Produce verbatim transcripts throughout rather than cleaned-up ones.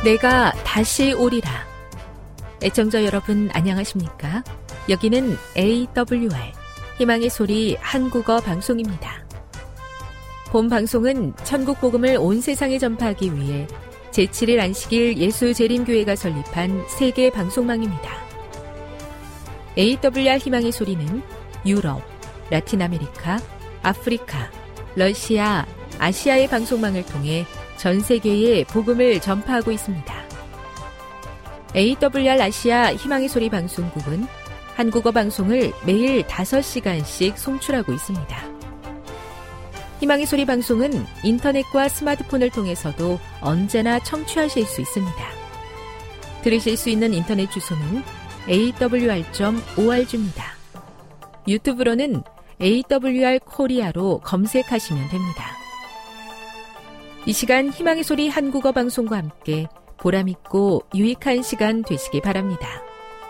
내가 다시 오리라. 애청자 여러분 안녕하십니까? 여기는 에이더블유알 희망의 소리 한국어 방송입니다. 본 방송은 천국 복음을 온 세상에 전파하기 위해 제칠 일 안식일 예수재림교회가 설립한 세계 방송망입니다. 에이더블유알 희망의 소리는 유럽, 라틴 아메리카, 아프리카, 러시아, 아시아의 방송망을 통해 전 세계에 복음을 전파하고 있습니다. 에이더블유알 아시아 희망의 소리 방송국은 한국어 방송을 매일 다섯 시간씩 송출하고 있습니다. 희망의 소리 방송은 인터넷과 스마트폰을 통해서도 언제나 청취하실 수 있습니다. 들으실 수 있는 인터넷 주소는 에이더블유알 닷 오알지입니다. 유튜브로는 에이더블유알 코리아로 검색하시면 됩니다. 이 시간 희망의 소리 한국어 방송과 함께 보람있고 유익한 시간 되시기 바랍니다.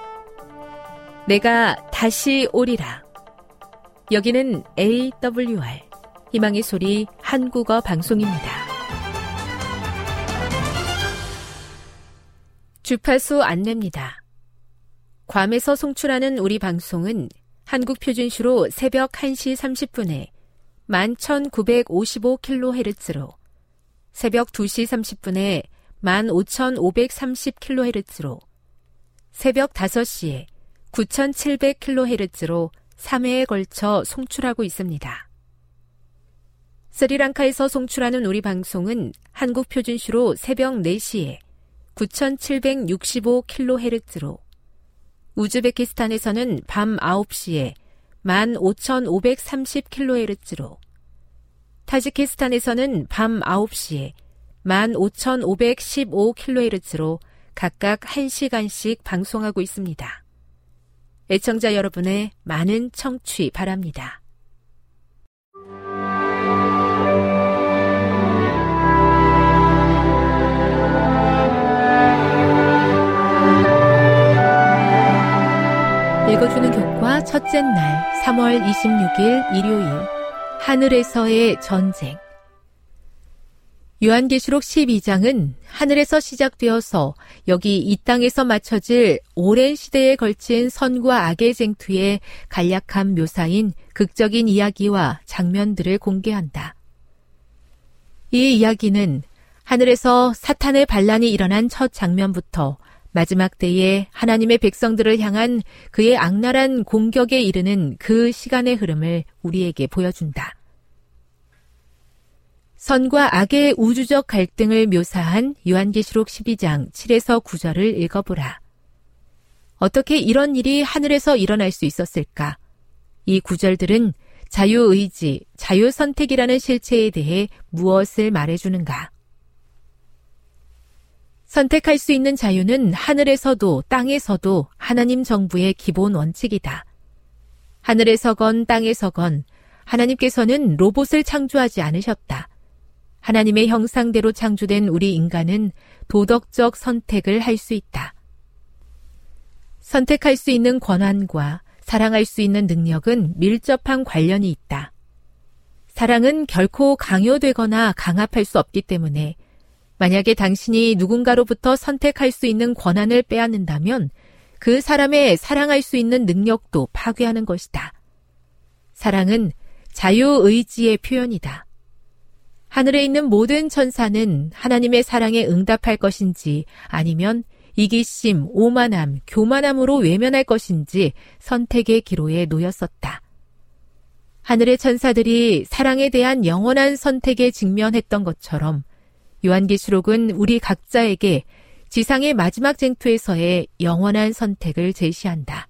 내가 다시 오리라. 여기는 에이더블유알 희망의 소리 한국어 방송입니다. 주파수 안내입니다. 괌에서 송출하는 우리 방송은 한국 표준시로 새벽 한 시 삼십 분에 만 천구백오십오 킬로헤르츠로 새벽 두 시 삼십 분에 만 오천오백삼십 킬로헤르츠로 새벽 다섯 시에 구천칠백 킬로헤르츠로 삼 회에 걸쳐 송출하고 있습니다. 스리랑카에서 송출하는 우리 방송은 한국 표준시로 새벽 네 시에 구천칠백육십오 킬로헤르츠로 우즈베키스탄에서는 밤 아홉 시에 만 오천오백삼십 킬로헤르츠로 타지키스탄에서는 밤 아홉 시에 만 오천오백십오 킬로헤르츠로 각각 한 시간씩 방송하고 있습니다. 애청자 여러분의 많은 청취 바랍니다. 읽어주는 교과 첫째 날 삼월 이십육일 일요일 하늘에서의 전쟁. 요한계시록 십이 장은 하늘에서 시작되어서 여기 이 땅에서 맞춰질 오랜 시대에 걸친 선과 악의 쟁투의 간략한 묘사인 극적인 이야기와 장면들을 공개한다. 이 이야기는 하늘에서 사탄의 반란이 일어난 첫 장면부터 마지막 때에 하나님의 백성들을 향한 그의 악랄한 공격에 이르는 그 시간의 흐름을 우리에게 보여준다. 선과 악의 우주적 갈등을 묘사한 요한계시록 십이 장 칠에서 구 절을 읽어보라. 어떻게 이런 일이 하늘에서 일어날 수 있었을까? 이 구절들은 자유의지, 자유선택이라는 실체에 대해 무엇을 말해주는가? 선택할 수 있는 자유는 하늘에서도 땅에서도 하나님 정부의 기본 원칙이다. 하늘에서건 땅에서건 하나님께서는 로봇을 창조하지 않으셨다. 하나님의 형상대로 창조된 우리 인간은 도덕적 선택을 할 수 있다. 선택할 수 있는 권한과 사랑할 수 있는 능력은 밀접한 관련이 있다. 사랑은 결코 강요되거나 강압할 수 없기 때문에 만약에 당신이 누군가로부터 선택할 수 있는 권한을 빼앗는다면 그 사람의 사랑할 수 있는 능력도 파괴하는 것이다. 사랑은 자유의지의 표현이다. 하늘에 있는 모든 천사는 하나님의 사랑에 응답할 것인지 아니면 이기심, 오만함, 교만함으로 외면할 것인지 선택의 기로에 놓였었다. 하늘의 천사들이 사랑에 대한 영원한 선택에 직면했던 것처럼 요한계시록은 우리 각자에게 지상의 마지막 쟁투에서의 영원한 선택을 제시한다.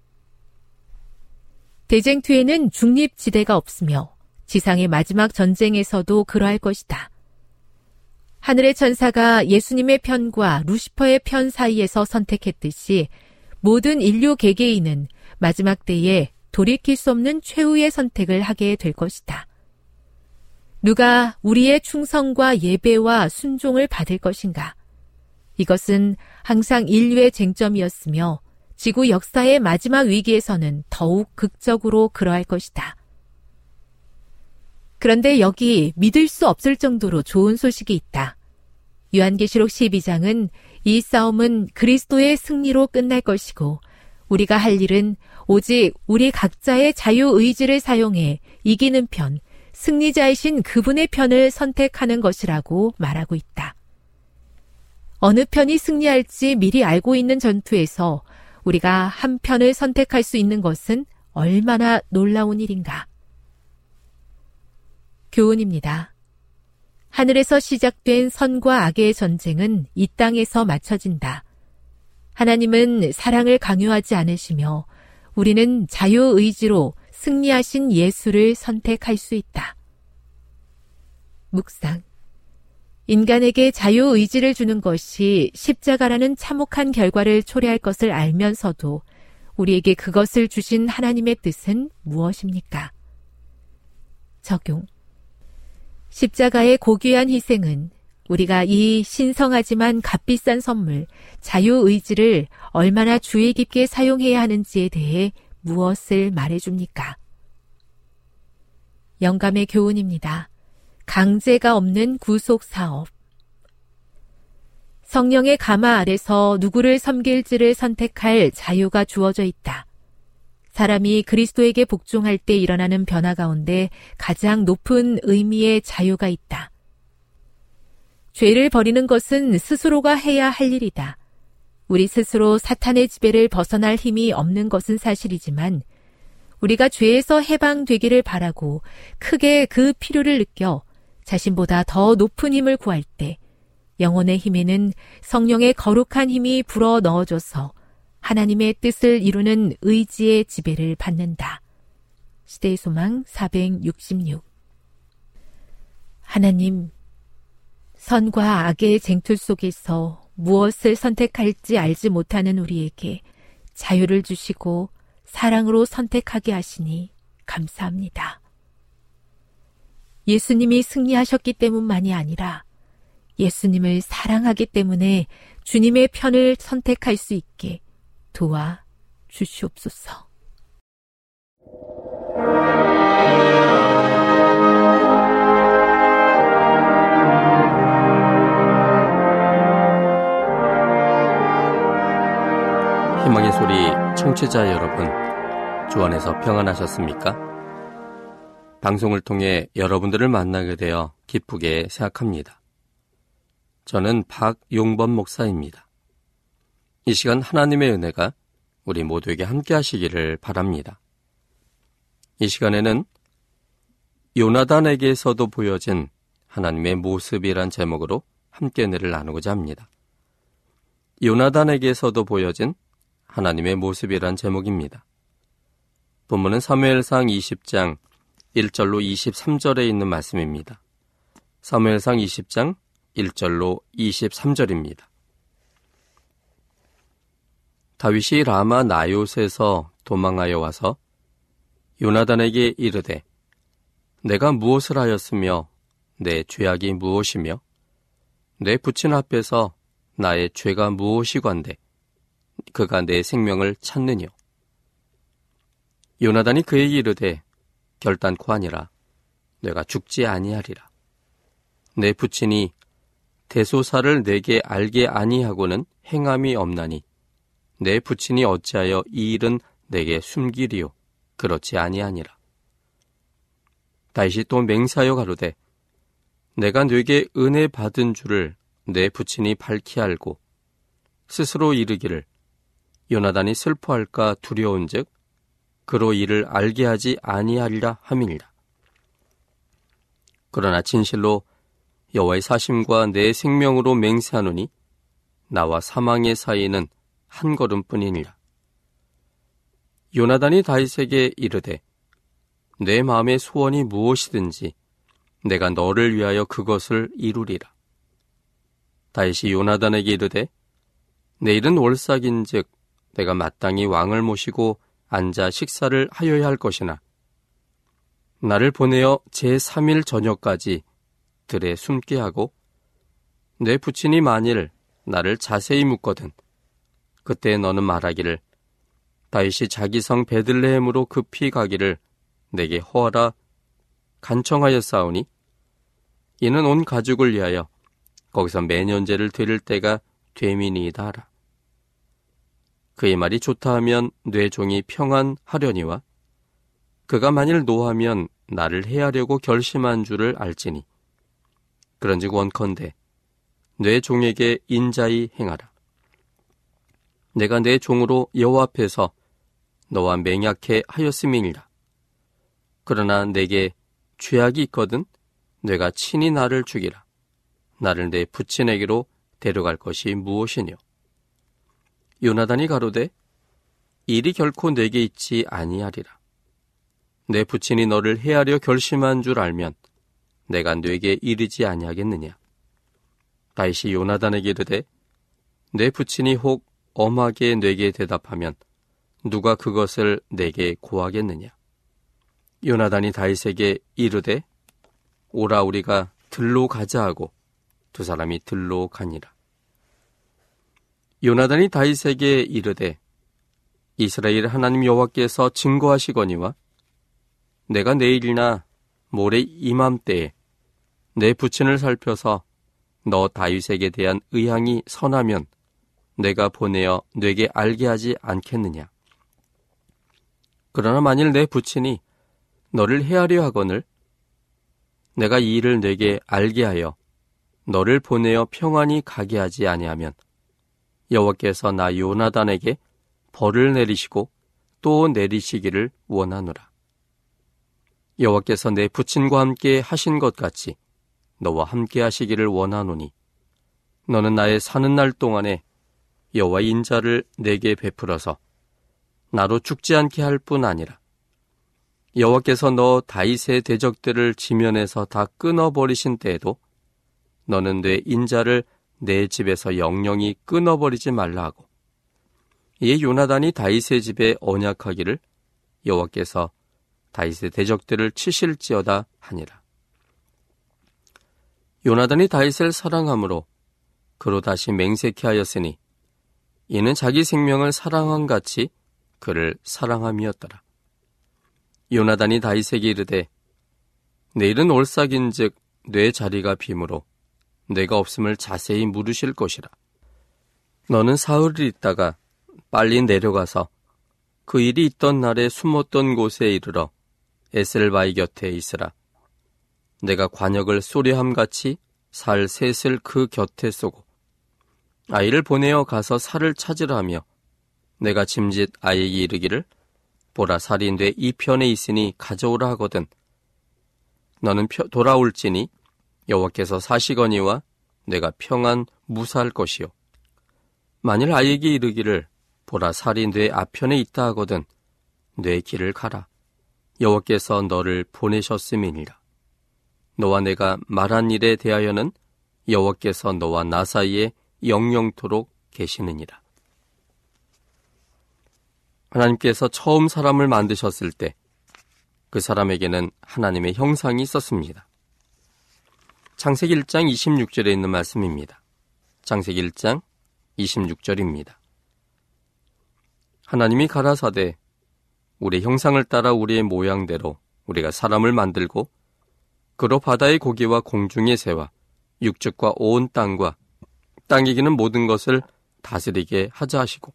대쟁투에는 중립지대가 없으며 지상의 마지막 전쟁에서도 그러할 것이다. 하늘의 천사가 예수님의 편과 루시퍼의 편 사이에서 선택했듯이 모든 인류 개개인은 마지막 때에 돌이킬 수 없는 최후의 선택을 하게 될 것이다. 누가 우리의 충성과 예배와 순종을 받을 것인가? 이것은 항상 인류의 쟁점이었으며 지구 역사의 마지막 위기에서는 더욱 극적으로 그러할 것이다. 그런데 여기 믿을 수 없을 정도로 좋은 소식이 있다. 요한계시록 십이 장은 이 싸움은 그리스도의 승리로 끝날 것이고 우리가 할 일은 오직 우리 각자의 자유의지를 사용해 이기는 편, 승리자이신 그분의 편을 선택하는 것이라고 말하고 있다. 어느 편이 승리할지 미리 알고 있는 전투에서 우리가 한 편을 선택할 수 있는 것은 얼마나 놀라운 일인가. 교훈입니다. 하늘에서 시작된 선과 악의 전쟁은 이 땅에서 마쳐진다. 하나님은 사랑을 강요하지 않으시며 우리는 자유의지로 승리하신 예수를 선택할 수 있다. 묵상. 인간에게 자유의지를 주는 것이 십자가라는 참혹한 결과를 초래할 것을 알면서도 우리에게 그것을 주신 하나님의 뜻은 무엇입니까? 적용. 십자가의 고귀한 희생은 우리가 이 신성하지만 값비싼 선물, 자유의지를 얼마나 주의 깊게 사용해야 하는지에 대해 무엇을 말해줍니까? 영감의 교훈입니다. 강제가 없는 구속사업. 성령의 가마 아래서 누구를 섬길지를 선택할 자유가 주어져 있다. 사람이 그리스도에게 복종할 때 일어나는 변화 가운데 가장 높은 의미의 자유가 있다. 죄를 버리는 것은 스스로가 해야 할 일이다. 우리 스스로 사탄의 지배를 벗어날 힘이 없는 것은 사실이지만 우리가 죄에서 해방되기를 바라고 크게 그 필요를 느껴 자신보다 더 높은 힘을 구할 때 영혼의 힘에는 성령의 거룩한 힘이 불어 넣어줘서 하나님의 뜻을 이루는 의지의 지배를 받는다. 시대의 소망 사백육십육. 하나님, 선과 악의 쟁투 속에서 무엇을 선택할지 알지 못하는 우리에게 자유를 주시고 사랑으로 선택하게 하시니 감사합니다. 예수님이 승리하셨기 때문만이 아니라 예수님을 사랑하기 때문에 주님의 편을 선택할 수 있게 도와 주시옵소서. 희망의 소리 청취자 여러분, 주 안에서 평안하셨습니까? 방송을 통해 여러분들을 만나게 되어 기쁘게 생각합니다. 저는 박용범 목사입니다. 이 시간 하나님의 은혜가 우리 모두에게 함께 하시기를 바랍니다. 이 시간에는 요나단에게서도 보여진 하나님의 모습이란 제목으로 함께 은혜를 나누고자 합니다. 요나단에게서도 보여진 하나님의 모습이란 제목입니다. 본문은 사무엘상 이십 장 일 절로 이십삼 절에 있는 말씀입니다. 사무엘상 이십 장 일 절로 이십삼 절입니다. 다윗이 라마 나요스에서 도망하여 와서 요나단에게 이르되 내가 무엇을 하였으며 내 죄악이 무엇이며 내 부친 앞에서 나의 죄가 무엇이건대 그가 내 생명을 찾느뇨. 요나단이 그에게 이르되 결단코 아니라 내가 죽지 아니하리라. 내 부친이 대소사를 내게 알게 아니하고는 행함이 없나니 내 부친이 어찌하여 이 일은 내게 숨기리요 그렇지 아니하니라. 다윗이 또 맹세하여 가로되 내가 네게 은혜 받은 줄을 내 부친이 밝히 알고 스스로 이르기를 요나단이 슬퍼할까 두려운즉 그로 이를 알게 하지 아니하리라 함이니라. 그러나 진실로 여호와의 사심과 내 생명으로 맹세하노니 나와 사망의 사이는 한 걸음뿐이니라. 요나단이 다윗에게 이르되 내 마음의 소원이 무엇이든지 내가 너를 위하여 그것을 이루리라. 다윗이 요나단에게 이르되 내일은 월삭인즉 내가 마땅히 왕을 모시고 앉아 식사를 하여야 할 것이나 나를 보내어 제삼 일 저녁까지 들에 숨게 하고 내 부친이 만일 나를 자세히 묻거든 그때 너는 말하기를 다윗이 자기 성 베들레헴으로 급히 가기를 내게 허하라 간청하였사오니 이는 온 가족을 위하여 거기서 매년제를 드릴 때가 되미니이다 하라. 그의 말이 좋다 하면 내 종이 평안하려니와 그가 만일 노하면 나를 해하려고 결심한 줄을 알지니 그런즉 원컨대 내 종에게 인자히 행하라. 내가 내 종으로 여호와 앞에서 너와 맹약해 하였음이니라. 그러나 내게 죄악이 있거든 내가 친히 나를 죽이라. 나를 내 부친에게로 데려갈 것이 무엇이뇨? 요나단이 가로되 일이 결코 내게 있지 아니하리라. 내 부친이 너를 해하려 결심한 줄 알면 내가 네게 이르지 아니하겠느냐? 다윗이 요나단에게 이르되 내 부친이 혹 엄하게 네게 대답하면 누가 그것을 내게 고하겠느냐? 요나단이 다윗에게 이르되 오라 우리가 들로 가자 하고 두 사람이 들로 가니라. 요나단이 다윗에게 이르되 이스라엘 하나님 여호와께서 증거하시거니와 내가 내일이나 모레 이맘때에 내 부친을 살펴서 너 다윗에게 대한 의향이 선하면 내가 보내어 네게 알게 하지 않겠느냐. 그러나 만일 내 부친이 너를 해하려 하거늘 내가 이 일을 네게 알게 하여 너를 보내어 평안히 가게 하지 아니하면 여호와께서 나 요나단에게 벌을 내리시고 또 내리시기를 원하노라. 여호와께서 내 부친과 함께 하신 것 같이 너와 함께 하시기를 원하노니 너는 나의 사는 날 동안에 여호와의 인자를 내게 베풀어서 나로 죽지 않게 할 뿐 아니라 여호와께서 너 다윗의 대적들을 지면에서 다 끊어버리신 때에도 너는 내 인자를 내 집에서 영영히 끊어버리지 말라 하고 이에 요나단이 다윗의 집에 언약하기를 여호와께서 다윗의 대적들을 치실지어다 하니라. 요나단이 다윗을 사랑함으로 그로 다시 맹세케 하였으니 이는 자기 생명을 사랑한 같이 그를 사랑함이었더라. 요나단이 다윗에게 이르되 내일은 올싹인즉 내 자리가 빔으로 내가 없음을 자세히 물으실 것이라. 너는 사흘을 있다가 빨리 내려가서 그 일이 있던 날에 숨었던 곳에 이르러 에셀바이 곁에 있으라. 내가 관역을 쏘려함같이 살 셋을 그 곁에 쏘고 아이를 보내어 가서 살을 찾으라 하며 내가 짐짓 아이에게 이르기를 보라 살이 내 이 편에 있으니 가져오라 하거든 너는 펴, 돌아올지니 여호와께서 사시거니와 내가 평안 무사할 것이요 만일 아이에게 이르기를 보라 살이 내 앞편에 있다 하거든 내 길을 가라 여호와께서 너를 보내셨음이니라. 너와 내가 말한 일에 대하여는 여호와께서 너와 나 사이에 영영토록 계시느니라. 하나님께서 처음 사람을 만드셨을 때 그 사람에게는 하나님의 형상이 있었습니다. 창세기 일 장 이십육 절에 있는 말씀입니다. 창세기 일 장 이십육 절입니다. 하나님이 가라사대 우리의 형상을 따라 우리의 모양대로 우리가 사람을 만들고 그로 바다의 고기와 공중의 새와 육축과 온 땅과 땅에 기는 모든 것을 다스리게 하자 하시고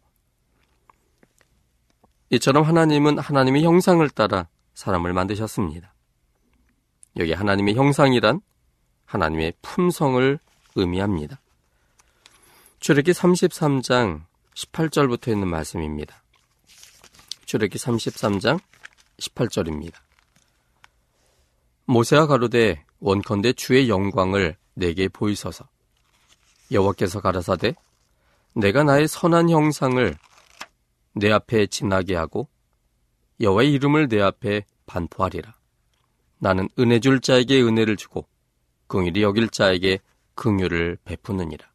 이처럼 하나님은 하나님의 형상을 따라 사람을 만드셨습니다. 여기 하나님의 형상이란 하나님의 품성을 의미합니다. 출애굽기 삼십삼 장 십팔 절부터 있는 말씀입니다. 출애굽기 삼십삼 장 십팔 절입니다. 모세가 가로되 원컨대 주의 영광을 내게 보이소서. 여호와께서 가라사대 내가 나의 선한 형상을 내 앞에 지나게 하고 여호와의 이름을 내 앞에 반포하리라. 나는 은혜 줄 자에게 은혜를 주고 긍휼히 여길 자에게 긍휼을 베푸느니라.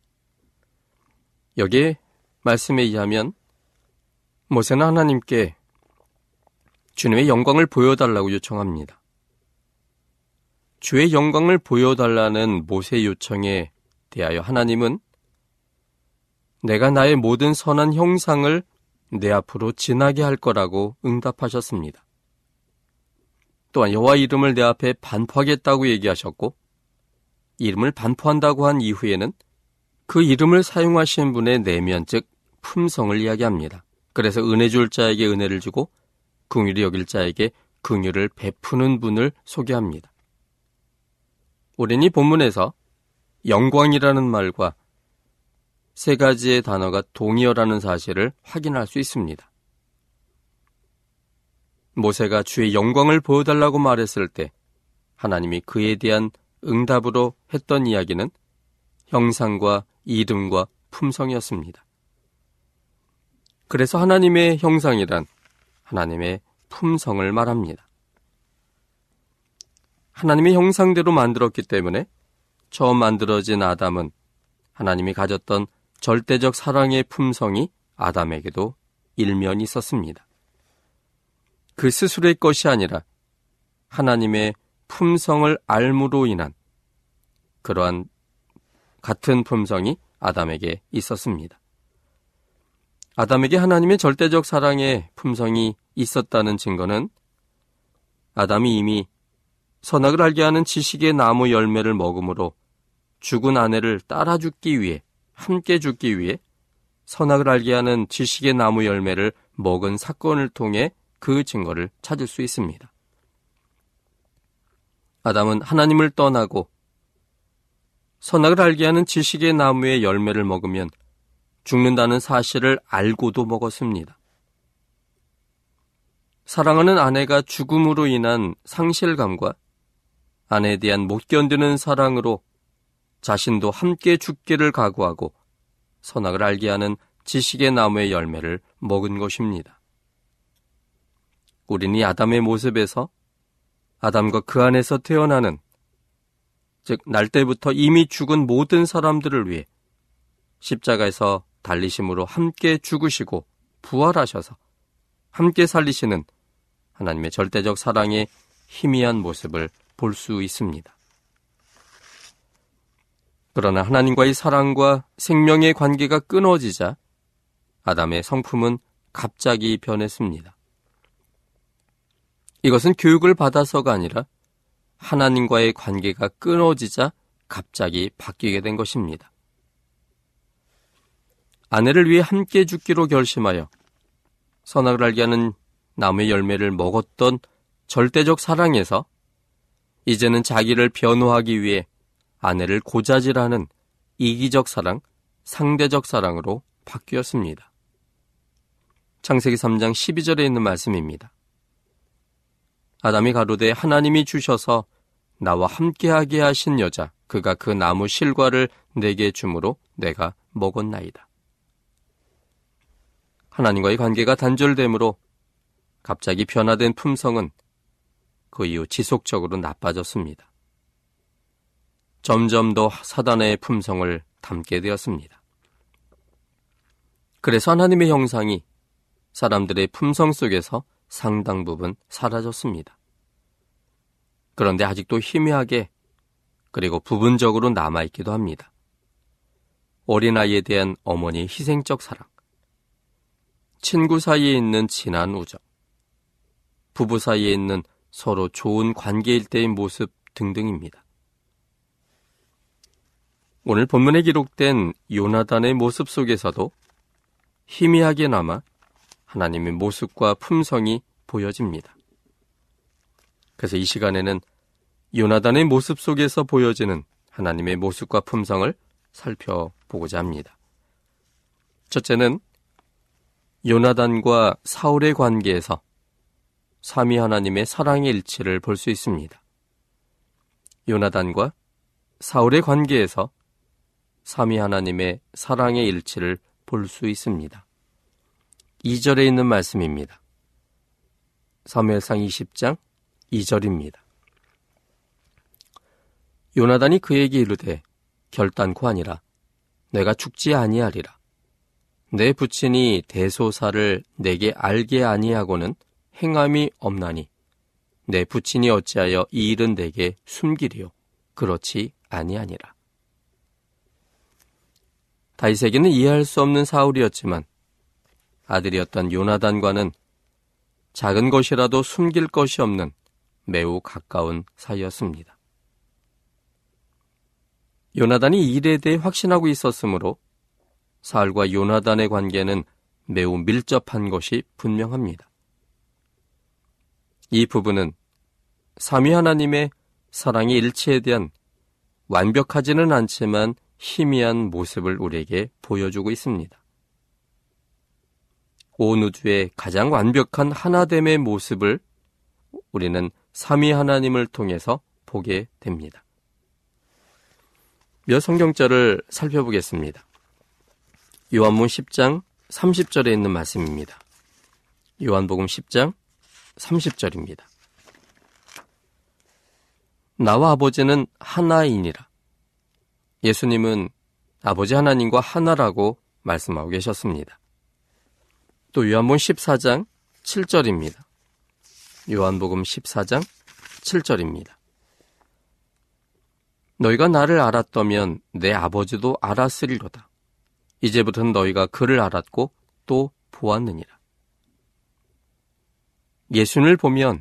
여기에 말씀에 의하면 모세는 하나님께 주님의 영광을 보여달라고 요청합니다. 주의 영광을 보여달라는 모세의 요청에 대하여 하나님은 내가 나의 모든 선한 형상을 내 앞으로 지나게 할 거라고 응답하셨습니다. 또한 여호와 이름을 내 앞에 반포하겠다고 얘기하셨고 이름을 반포한다고 한 이후에는 그 이름을 사용하신 분의 내면, 즉 품성을 이야기합니다. 그래서 은혜 줄 자에게 은혜를 주고 긍휼히 여길 자에게 긍휼을 베푸는 분을 소개합니다. 우리는 이 본문에서 영광이라는 말과 세 가지의 단어가 동의어라는 사실을 확인할 수 있습니다. 모세가 주의 영광을 보여달라고 말했을 때 하나님이 그에 대한 응답으로 했던 이야기는 형상과 이름과 품성이었습니다. 그래서 하나님의 형상이란 하나님의 품성을 말합니다. 하나님의 형상대로 만들었기 때문에 처음 만들어진 아담은 하나님이 가졌던 절대적 사랑의 품성이 아담에게도 일면이 있었습니다. 그 스스로의 것이 아니라 하나님의 품성을 알므로 인한 그러한 같은 품성이 아담에게 있었습니다. 아담에게 하나님의 절대적 사랑의 품성이 있었다는 증거는 아담이 이미 선악을 알게 하는 지식의 나무 열매를 먹음으로 죽은 아내를 따라 죽기 위해, 함께 죽기 위해 선악을 알게 하는 지식의 나무 열매를 먹은 사건을 통해 그 증거를 찾을 수 있습니다. 아담은 하나님을 떠나고 선악을 알게 하는 지식의 나무의 열매를 먹으면 죽는다는 사실을 알고도 먹었습니다. 사랑하는 아내가 죽음으로 인한 상실감과 아내에 대한 못 견디는 사랑으로 자신도 함께 죽기를 각오하고 선악을 알게 하는 지식의 나무의 열매를 먹은 것입니다. 우리는 이 아담의 모습에서 아담과 그 안에서 태어나는, 즉 날 때부터 이미 죽은 모든 사람들을 위해 십자가에서 달리심으로 함께 죽으시고 부활하셔서 함께 살리시는 하나님의 절대적 사랑의 희미한 모습을 볼 수 있습니다. 그러나 하나님과의 사랑과 생명의 관계가 끊어지자 아담의 성품은 갑자기 변했습니다. 이것은 교육을 받아서가 아니라 하나님과의 관계가 끊어지자 갑자기 바뀌게 된 것입니다. 아내를 위해 함께 죽기로 결심하여 선악을 알게 하는 나무의 열매를 먹었던 절대적 사랑에서 이제는 자기를 변호하기 위해 아내를 고자질하는 이기적 사랑, 상대적 사랑으로 바뀌었습니다. 창세기 삼 장 십이 절에 있는 말씀입니다. 아담이 가로되 하나님이 주셔서 나와 함께하게 하신 여자, 그가 그 나무 실과를 내게 주므로 내가 먹었나이다. 하나님과의 관계가 단절되므로 갑자기 변화된 품성은 그 이후 지속적으로 나빠졌습니다. 점점 더 사단의 품성을 담게 되었습니다. 그래서 하나님의 형상이 사람들의 품성 속에서 상당 부분 사라졌습니다. 그런데 아직도 희미하게 그리고 부분적으로 남아있기도 합니다. 어린아이에 대한 어머니의 희생적 사랑, 친구 사이에 있는 진한 우정, 부부 사이에 있는 서로 좋은 관계일 때의 모습 등등입니다. 오늘 본문에 기록된 요나단의 모습 속에서도 희미하게 남아 하나님의 모습과 품성이 보여집니다. 그래서 이 시간에는 요나단의 모습 속에서 보여지는 하나님의 모습과 품성을 살펴보고자 합니다. 첫째는 요나단과 사울의 관계에서 삼위 하나님의 사랑의 일치를 볼 수 있습니다. 요나단과 사울의 관계에서 삼위 하나님의 사랑의 일치를 볼 수 있습니다. 이 절에 있는 말씀입니다. 사무엘상 이십 장 이 절입니다. 요나단이 그에게 이르되 결단코 아니라 내가 죽지 아니하리라. 내 부친이 대소사를 내게 알게 아니하고는 행함이 없나니 내 부친이 어찌하여 이 일은 내게 숨기리요. 그렇지 아니하니라. 다윗에게는 이해할 수 없는 사울이었지만 아들이었던 요나단과는 작은 것이라도 숨길 것이 없는 매우 가까운 사이였습니다. 요나단이 이 일에 대해 확신하고 있었으므로 사울과 요나단의 관계는 매우 밀접한 것이 분명합니다. 이 부분은 삼위 하나님의 사랑의 일치에 대한 완벽하지는 않지만 희미한 모습을 우리에게 보여주고 있습니다. 온 우주의 가장 완벽한 하나됨의 모습을 우리는 삼위 하나님을 통해서 보게 됩니다. 몇 성경절을 살펴보겠습니다. 요한복음 십 장 삼십 절에 있는 말씀입니다. 요한복음 십 장 삼십 절입니다. 나와 아버지는 하나이니라. 예수님은 아버지 하나님과 하나라고 말씀하고 계셨습니다. 또 요한복음 십사 장 칠 절입니다. 요한복음 십사 장 칠 절입니다. 너희가 나를 알았다면 내 아버지도 알았으리로다. 이제부터는 너희가 그를 알았고 또 보았느니라. 예수님을 보면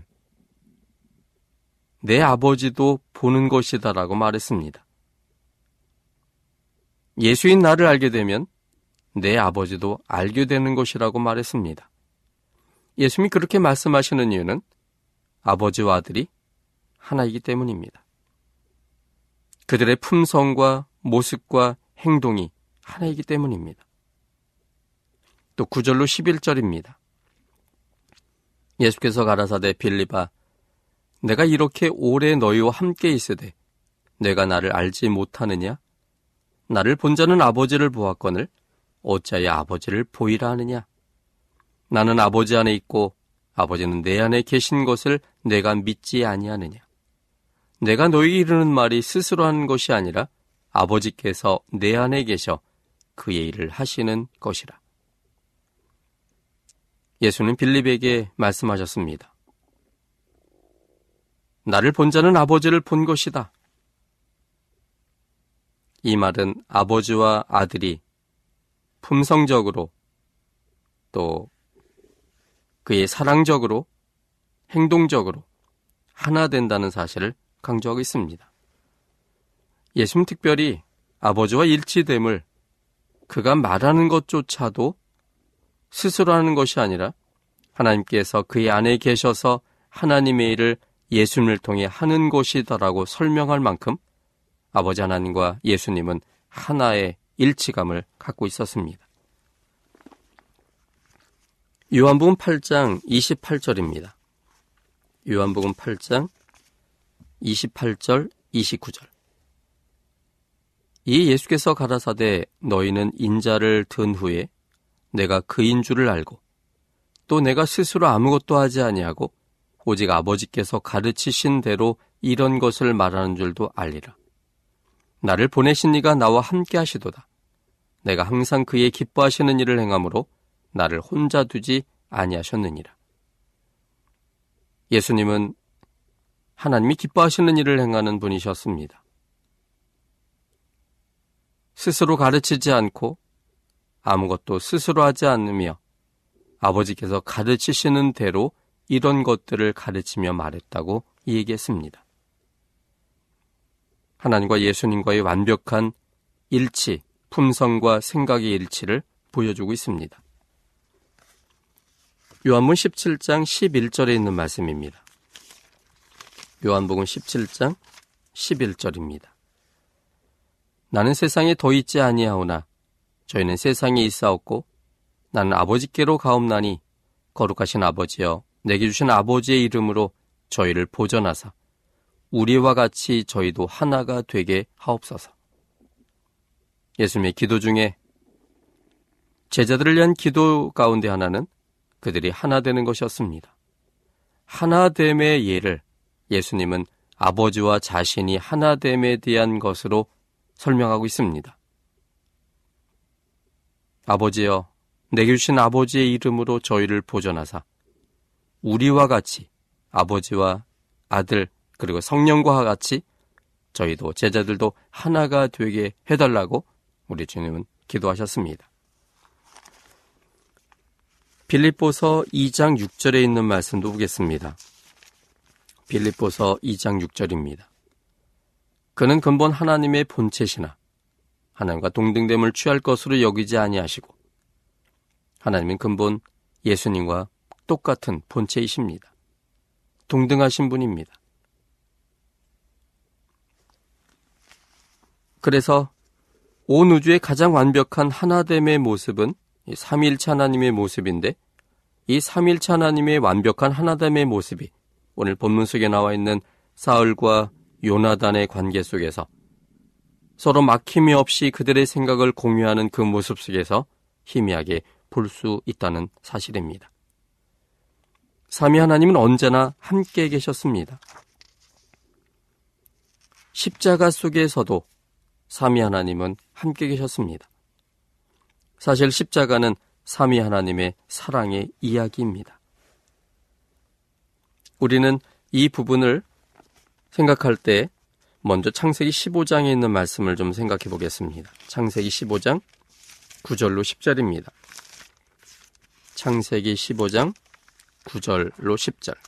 내 아버지도 보는 것이다라고 말했습니다. 예수인 나를 알게 되면 내 아버지도 알게 되는 것이라고 말했습니다. 예수님이 그렇게 말씀하시는 이유는 아버지와 아들이 하나이기 때문입니다. 그들의 품성과 모습과 행동이 하나이기 때문입니다. 또 구 절로 십일 절입니다. 예수께서 가라사대 빌립아 내가 이렇게 오래 너희와 함께 있으되 내가 나를 알지 못하느냐? 나를 본 자는 아버지를 보았거늘 어찌하여 아버지를 보이라 하느냐? 나는 아버지 안에 있고 아버지는 내 안에 계신 것을 내가 믿지 아니하느냐? 내가 너희에게 이르는 말이 스스로 하는 것이 아니라 아버지께서 내 안에 계셔 그의 일을 하시는 것이라. 예수는 빌립에게 말씀하셨습니다. 나를 본 자는 아버지를 본 것이다. 이 말은 아버지와 아들이 품성적으로 또 그의 사랑적으로 행동적으로 하나 된다는 사실을 강조하고 있습니다. 예수님 특별히 아버지와 일치됨을 그가 말하는 것조차도 스스로 하는 것이 아니라 하나님께서 그의 안에 계셔서 하나님의 일을 예수님을 통해 하는 것이다라고 설명할 만큼 아버지 하나님과 예수님은 하나의 일치감을 갖고 있었습니다. 요한복음 팔 장 이십팔 절입니다. 요한복음 팔 장 이십팔 절 이십구 절. 이 예수께서 가라사대 너희는 인자를 든 후에 내가 그인 줄을 알고 또 내가 스스로 아무것도 하지 아니하고 오직 아버지께서 가르치신 대로 이런 것을 말하는 줄도 알리라. 나를 보내신 이가 나와 함께 하시도다. 내가 항상 그의 기뻐하시는 일을 행함으로 나를 혼자 두지 아니하셨느니라. 예수님은 하나님이 기뻐하시는 일을 행하는 분이셨습니다. 스스로 가르치지 않고 아무것도 스스로 하지 않으며 아버지께서 가르치시는 대로 이런 것들을 가르치며 말했다고 얘기했습니다. 하나님과 예수님과의 완벽한 일치, 품성과 생각의 일치를 보여주고 있습니다. 요한복음 십칠 장 십일 절에 있는 말씀입니다. 요한복음 십칠 장 십일 절입니다. 나는 세상에 더 있지 아니하오나 저희는 세상에 있사옵고 나는 아버지께로 가옵나니 거룩하신 아버지여 내게 주신 아버지의 이름으로 저희를 보전하사 우리와 같이 저희도 하나가 되게 하옵소서. 예수님의 기도 중에 제자들을 위한 기도 가운데 하나는 그들이 하나 되는 것이었습니다. 하나됨의 예를 예수님은 아버지와 자신이 하나됨에 대한 것으로 설명하고 있습니다. 아버지여 내게 주신 아버지의 이름으로 저희를 보전하사 우리와 같이 아버지와 아들 그리고 성령과 같이 저희도 제자들도 하나가 되게 해달라고 우리 주님은 기도하셨습니다. 빌립보서 이 장 육 절에 있는 말씀도 보겠습니다. 빌립보서 이 장 육 절입니다. 그는 근본 하나님의 본체시나 하나님과 동등됨을 취할 것으로 여기지 아니하시고 하나님은 근본 예수님과 똑같은 본체이십니다. 동등하신 분입니다. 그래서 온 우주의 가장 완벽한 하나됨의 모습은 삼위일체 하나님의 모습인데 이 삼위일체 하나님의 완벽한 하나됨의 모습이 오늘 본문 속에 나와 있는 사울과 요나단의 관계 속에서 서로 막힘이 없이 그들의 생각을 공유하는 그 모습 속에서 희미하게 볼 수 있다는 사실입니다. 삼위 하나님은 언제나 함께 계셨습니다. 십자가 속에서도 삼위 하나님은 함께 계셨습니다. 사실 십자가는 삼위 하나님의 사랑의 이야기입니다. 우리는 이 부분을 생각할 때 먼저 창세기 십오 장에 있는 말씀을 좀 생각해 보겠습니다. 창세기 십오 장 구 절로 십 절입니다. 창세기 십오 장 구 절로 십 절.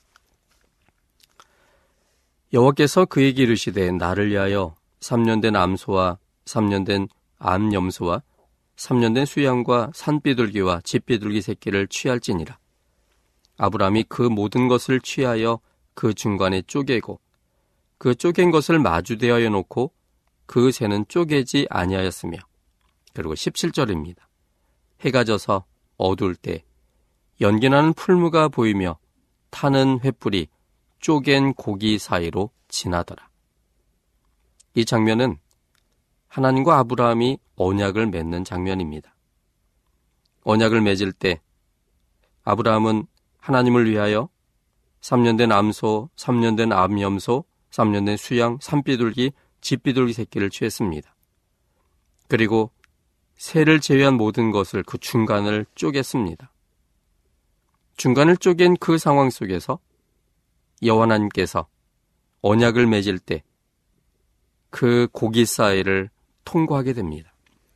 여호와께서 그에게 이르시되 나를 위하여 삼 년 된 암소와 삼 년 된 암염소와 삼 년 된 수양과 산비둘기와 집비둘기 새끼를 취할지니라. 아브라함이 그 모든 것을 취하여 그 중간에 쪼개고 그 쪼갠 것을 마주대하여 놓고 그 새는 쪼개지 아니하였으며. 그리고 십칠 절입니다. 해가 져서 어두울 때 연기나는 풀무가 보이며 타는 횃불이 쪼갠 고기 사이로 지나더라. 이 장면은 하나님과 아브라함이 언약을 맺는 장면입니다. 언약을 맺을 때 아브라함은 하나님을 위하여 삼 년 된 암소, 삼 년 된 암염소, 삼 년 된 수양, 산비둘기, 집비둘기 새끼를 취했습니다. 그리고 새를 제외한 모든 것을 그 중간을 쪼갰습니다. 중간을 쪼갠 그 상황 속에서 여호와 하나님께서 언약을 맺을 때 그 고기 사이를 통과하게 됩니다.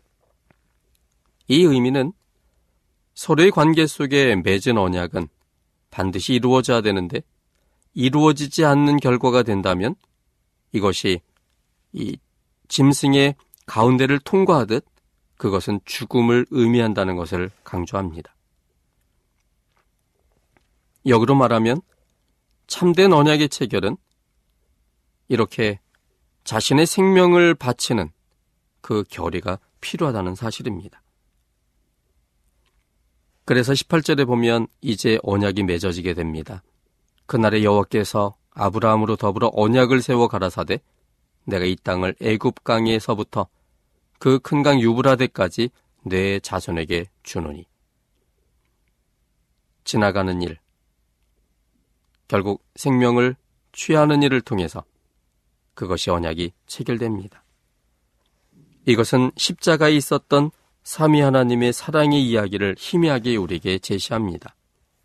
이 의미는 서로의 관계 속에 맺은 언약은 반드시 이루어져야 되는데 이루어지지 않는 결과가 된다면 이것이 이 짐승의 가운데를 통과하듯 그것은 죽음을 의미한다는 것을 강조합니다. 역으로 말하면 참된 언약의 체결은 이렇게 자신의 생명을 바치는 그 결의가 필요하다는 사실입니다. 그래서 십팔 절에 보면 이제 언약이 맺어지게 됩니다. 그날에 여호와께서 아브라함으로 더불어 언약을 세워 가라사대 내가 이 땅을 애굽 강에서부터 그 큰 강 유브라데까지 내 자손에게 주노니. 지나가는 일, 결국 생명을 취하는 일을 통해서 그것이 언약이 체결됩니다. 이것은 십자가에 있었던 삼위 하나님의 사랑의 이야기를 희미하게 우리에게 제시합니다.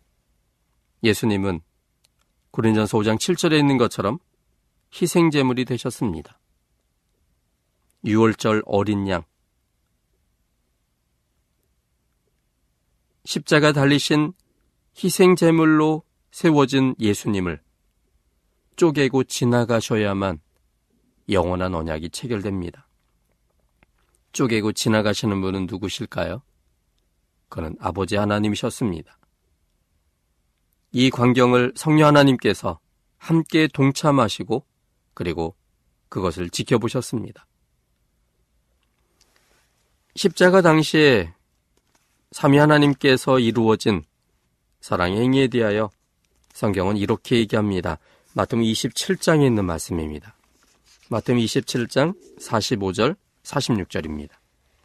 예수님은 고린전서 오 장 칠 절에 있는 것처럼 희생제물이 되셨습니다. 유월절 어린 양, 십자가 달리신 희생제물로 세워진 예수님을 쪼개고 지나가셔야만 영원한 언약이 체결됩니다. 쪼개고 지나가시는 분은 누구실까요? 그는 아버지 하나님이셨습니다. 이 광경을 성령 하나님께서 함께 동참하시고 그리고 그것을 지켜보셨습니다. 십자가 당시에 삼위 하나님께서 이루어진 사랑의 행위에 대하여 성경은 이렇게 얘기합니다. 마태복음 이십칠 장에 있는 말씀입니다. 마태복음 이십칠 장 사십오 절 사십육 절입니다.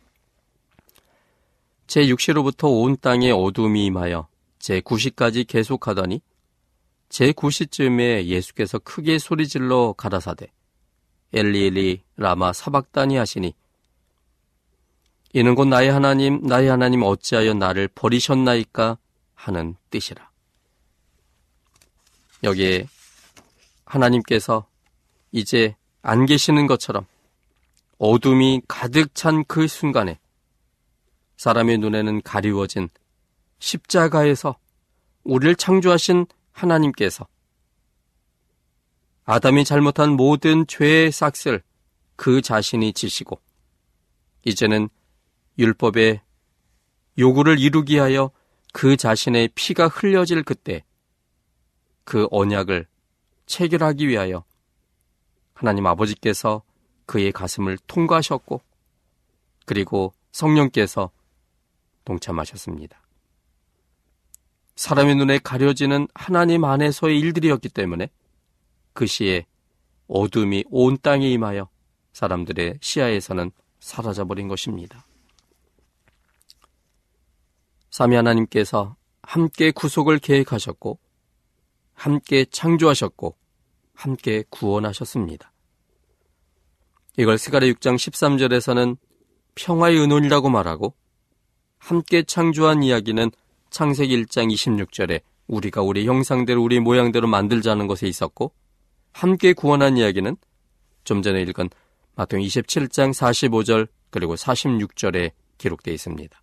제육 시로부터 온 땅에 어둠이 임하여 제구 시까지 계속하더니 제구 시쯤에 예수께서 크게 소리질러 가라사대 엘리 엘리 라마 사박다니 하시니 이는 곧 나의 하나님 나의 하나님 어찌하여 나를 버리셨나이까 하는 뜻이라. 여기에 하나님께서 이제 안 계시는 것처럼 어둠이 가득 찬 그 순간에 사람의 눈에는 가리워진 십자가에서 우리를 창조하신 하나님께서 아담이 잘못한 모든 죄의 싹을 그 자신이 지시고 이제는 율법의 요구를 이루기 위하여 그 자신의 피가 흘려질 그때 그 언약을 체결하기 위하여 하나님 아버지께서 그의 가슴을 통과하셨고 그리고 성령께서 동참하셨습니다. 사람의 눈에 가려지는 하나님 안에서의 일들이었기 때문에 그 시에 어둠이 온 땅에 임하여 사람들의 시야에서는 사라져버린 것입니다. 삼위 하나님께서 함께 구속을 계획하셨고 함께 창조하셨고 함께 구원하셨습니다. 이걸 스가랴 육 장 십삼 절에서는 평화의 은혼이라고 말하고 함께 창조한 이야기는 창세기 일 장 이십육 절에 우리가 우리 형상대로 우리 모양대로 만들자는 것에 있었고 함께 구원한 이야기는 좀 전에 읽은 마태복음 이십칠 장 사십오 절 그리고 사십육 절에 기록되어 있습니다.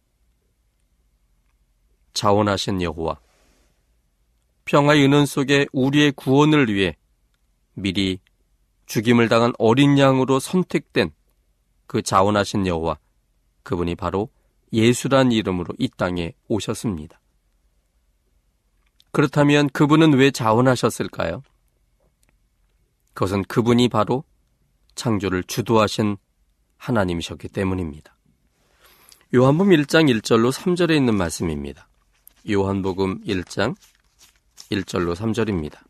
자원하신 여호와, 평화의 은혼 속에 우리의 구원을 위해 미리 죽임을 당한 어린 양으로 선택된 그 자원하신 여호와, 그분이 바로 예수란 이름으로 이 땅에 오셨습니다. 그렇다면 그분은 왜 자원하셨을까요? 그것은 그분이 바로 창조를 주도하신 하나님이셨기 때문입니다. 요한복음 일 장 일 절로 삼 절에 있는 말씀입니다. 요한복음 일 장 일 절로 삼 절입니다.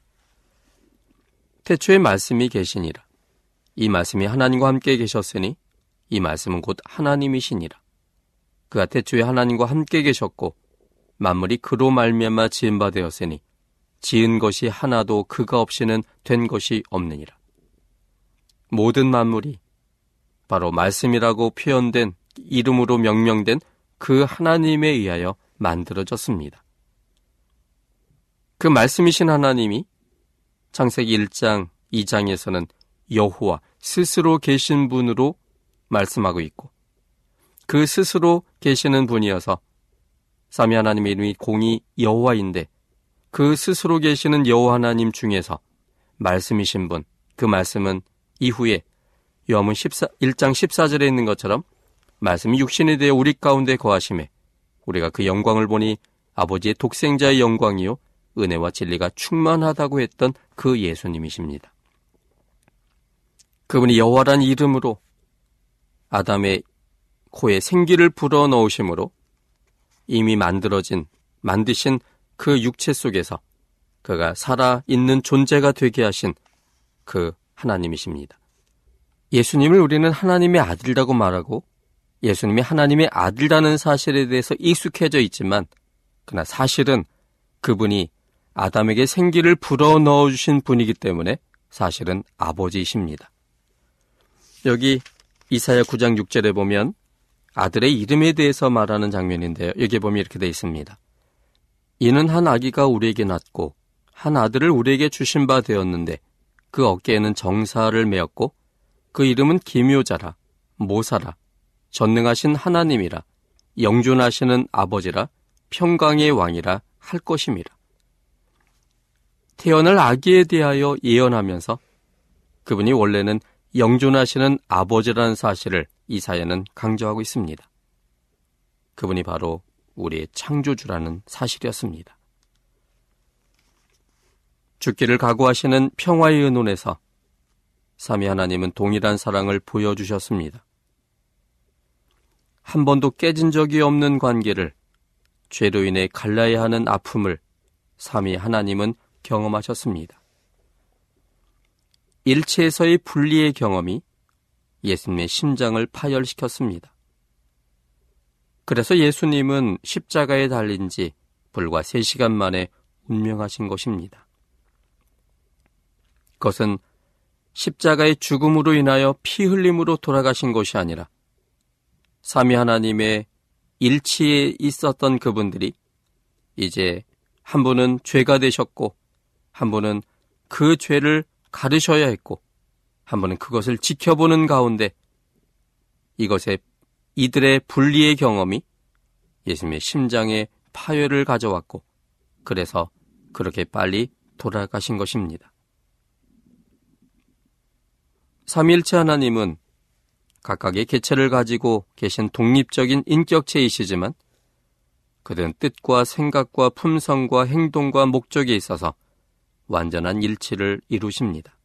태초에 말씀이 계시니라. 이 말씀이 하나님과 함께 계셨으니 이 말씀은 곧 하나님이시니라. 그가 태초에 하나님과 함께 계셨고 만물이 그로 말미암아 지은 바 되었으니 지은 것이 하나도 그가 없이는 된 것이 없느니라. 모든 만물이 바로 말씀이라고 표현된 이름으로 명명된 그 하나님에 의하여 만들어졌습니다. 그 말씀이신 하나님이 창세기 일 장 이 장에서는 여호와 스스로 계신 분으로 말씀하고 있고 그 스스로 계시는 분이어서 삼위 하나님의 이름이 공이 여호와인데 그 스스로 계시는 여호와 하나님 중에서 말씀이신 분, 그 말씀은 이후에 요한복음 일 장 십사 절에 있는 것처럼 말씀이 육신이 되어 우리 가운데 거하심에 우리가 그 영광을 보니 아버지의 독생자의 영광이요 은혜와 진리가 충만하다고 했던 그 예수님이십니다. 그분이 여호와란 이름으로 아담의 코에 생기를 불어넣으심으로 이미 만들어진, 만드신 그 육체 속에서 그가 살아있는 존재가 되게 하신 그 하나님이십니다. 예수님을 우리는 하나님의 아들이라고 말하고 예수님이 하나님의 아들이라는 사실에 대해서 익숙해져 있지만 그러나 사실은 그분이 아담에게 생기를 불어넣어 주신 분이기 때문에 사실은 아버지이십니다. 여기 이사야 구 장 육 절에 보면 아들의 이름에 대해서 말하는 장면인데요. 여기 보면 이렇게 되어 있습니다. 이는 한 아기가 우리에게 낳고 한 아들을 우리에게 주신 바 되었는데 그 어깨에는 정사를 메었고 그 이름은 기묘자라 모사라 전능하신 하나님이라 영존하시는 아버지라 평강의 왕이라 할 것임이라. 태어날 아기에 대하여 예언하면서 그분이 원래는 영존하시는 아버지라는 사실을 이사야는 강조하고 있습니다. 그분이 바로 우리의 창조주라는 사실이었습니다. 죽기를 각오하시는 평화의 은혼에서 삼위 하나님은 동일한 사랑을 보여주셨습니다. 한 번도 깨진 적이 없는 관계를 죄로 인해 갈라야 하는 아픔을 삼위 하나님은 경험하셨습니다. 일체에서의 분리의 경험이 예수님의 심장을 파열시켰습니다. 그래서 예수님은 십자가에 달린 지 불과 세 시간 만에 운명하신 것입니다. 그것은 십자가의 죽음으로 인하여 피 흘림으로 돌아가신 것이 아니라 삼위 하나님의 일치에 있었던 그분들이 이제 한 분은 죄가 되셨고 한 분은 그 죄를 가르셔야 했고 한 분은 그것을 지켜보는 가운데 이것에 이들의 분리의 경험이 예수님의 심장에 파열을 가져왔고 그래서 그렇게 빨리 돌아가신 것입니다. 삼위일체 하나님은 각각의 개체를 가지고 계신 독립적인 인격체이시지만 그들은 뜻과 생각과 품성과 행동과 목적에 있어서 완전한 일치를 이루십니다.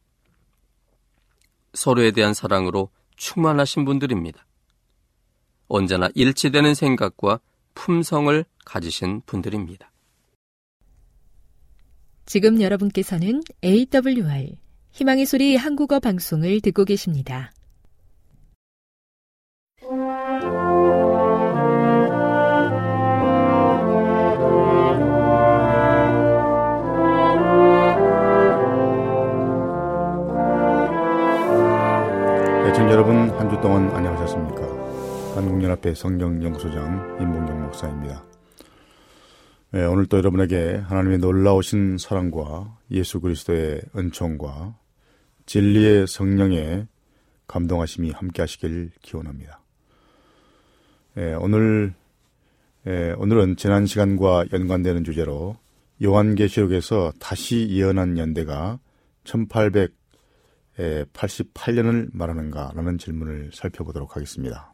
서로에 대한 사랑으로 충만하신 분들입니다. 언제나 일치되는 생각과 품성을 가지신 분들입니다. 지금 여러분께서는 에이더블유알 희망의 소리 한국어 방송을 듣고 계십니다. 애청자 여러분, 한 주 동안 안녕하셨습니까? 한국연합회 성경연구소장 임봉경 목사입니다. 네, 오늘 또 여러분에게 하나님의 놀라우신 사랑과 예수 그리스도의 은총과 진리의 성령의 감동하심이 함께 하시길 기원합니다. 네, 오늘, 네, 오늘은 지난 시간과 연관되는 주제로 요한계시록에서 다시 예언한 연대가 천팔백팔십팔 년을 말하는가라는 질문을 살펴보도록 하겠습니다.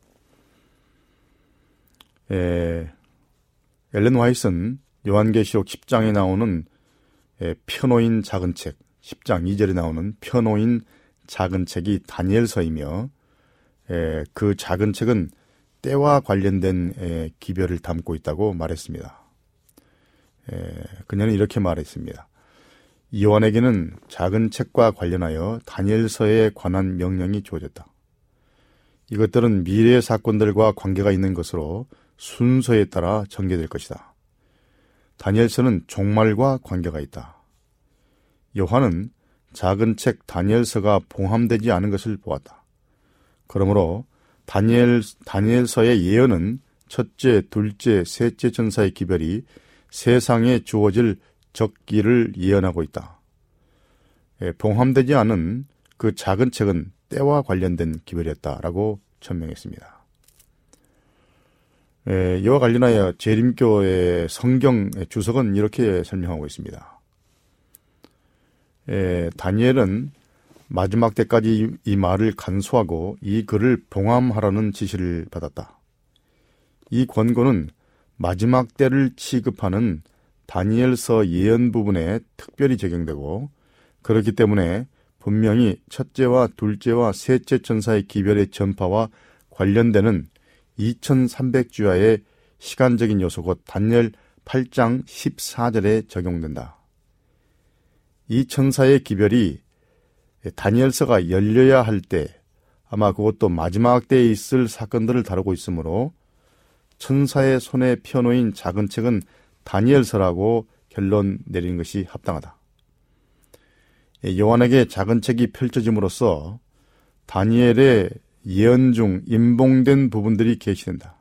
에, 엘렌 화이트는 요한계시록 십 장에 나오는 에, 펴놓인 작은 책, 십 장 이 절에 나오는 펴놓인 작은 책이 다니엘서이며 에, 그 작은 책은 때와 관련된 에, 기별을 담고 있다고 말했습니다. 에, 그녀는 이렇게 말했습니다. 요한에게는 작은 책과 관련하여 다니엘서에 관한 명령이 주어졌다. 이것들은 미래의 사건들과 관계가 있는 것으로 순서에 따라 전개될 것이다. 다니엘서는 종말과 관계가 있다. 요한은 작은 책 다니엘서가 봉함되지 않은 것을 보았다. 그러므로 다니엘, 다니엘서의 예언은 첫째, 둘째, 셋째 전사의 기별이 세상에 주어질 적기를 예언하고 있다. 예, 봉함되지 않은 그 작은 책은 때와 관련된 기별이었다라고 천명했습니다. 예, 이와 관련하여 재림교의 성경 주석은 이렇게 설명하고 있습니다. 예, 다니엘은 마지막 때까지 이, 이 말을 간수하고 이 글을 봉함하라는 지시를 받았다. 이 권고는 마지막 때를 취급하는 다니엘서 예언 부분에 특별히 적용되고, 그렇기 때문에 분명히 첫째와 둘째와 셋째 천사의 기별의 전파와 관련되는 이천삼백 주야의 시간적인 요소 곧 다니엘 팔 장 십사 절에 적용된다. 이 천사의 기별이 다니엘서가 열려야 할 때, 아마 그것도 마지막 때에 있을 사건들을 다루고 있으므로 천사의 손에 펴놓인 작은 책은 다니엘서라고 결론 내리는 것이 합당하다. 요한에게 작은 책이 펼쳐짐으로써 다니엘의 예언 중 임봉된 부분들이 계시된다.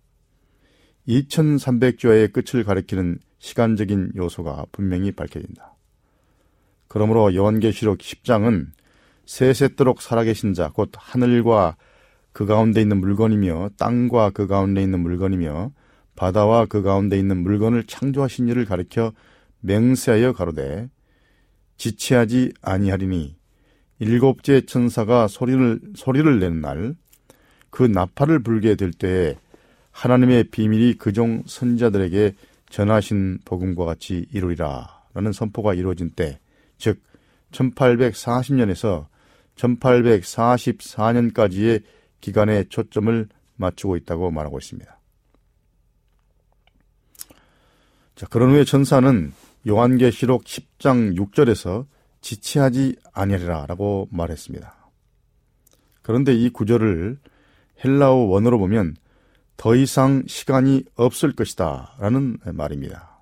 이천삼백 주야의 끝을 가리키는 시간적인 요소가 분명히 밝혀진다. 그러므로 요한계시록 십 장은 세세토록 살아계신 자, 곧 하늘과 그 가운데 있는 물건이며 땅과 그 가운데 있는 물건이며 바다와 그 가운데 있는 물건을 창조하신 이를 가리켜 맹세하여 가로되 지체하지 아니하리니 일곱째 천사가 소리를 소리를 내는 날 그 나팔을 불게 될 때에 하나님의 비밀이 그종 선지자들에게 전하신 복음과 같이 이루리라 라는 선포가 이루어진 때, 즉 천팔백사십 년에서 천팔백사십사 년까지의 기간에 초점을 맞추고 있다고 말하고 있습니다. 자, 그런 후에 천사는 요한계시록 십 장 육 절에서 지체하지 아니하리라 라고 말했습니다. 그런데 이 구절을 헬라어 원어로 보면 더 이상 시간이 없을 것이다 라는 말입니다.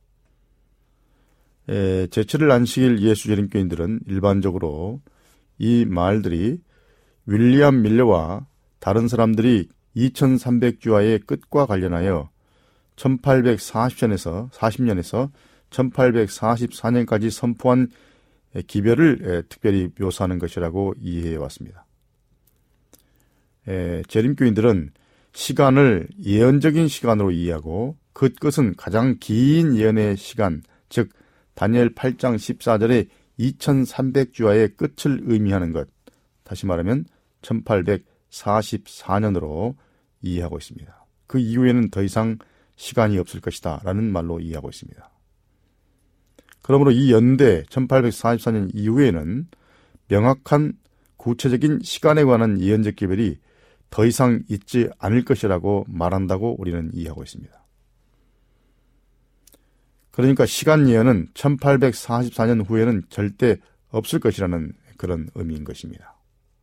에, 제칠일 안식일 예수 재림교인들은 일반적으로 이 말들이 윌리엄 밀러와 다른 사람들이 이천삼백 주야의 끝과 관련하여 천팔백사십 년에서 사십 년에서 천팔백사십사 년까지 선포한 기별을 특별히 묘사하는 것이라고 이해해 왔습니다. 재림교인들은 시간을 예언적인 시간으로 이해하고 그 끝은 가장 긴 예언의 시간, 즉 다니엘 팔 장 십사 절의 이천삼백 주야의 끝을 의미하는 것, 다시 말하면 천팔백사십사 년으로 이해하고 있습니다. 그 이후에는 더 이상 시간이 없을 것이다 라는 말로 이해하고 있습니다. 그러므로 이 연대 천팔백사십사 년 이후에는 명확한 구체적인 시간에 관한 예언적 기별이 더 이상 있지 않을 것이라고 말한다고 우리는 이해하고 있습니다. 그러니까 시간 예언은 천팔백사십사 년 후에는 절대 없을 것이라는 그런 의미인 것입니다.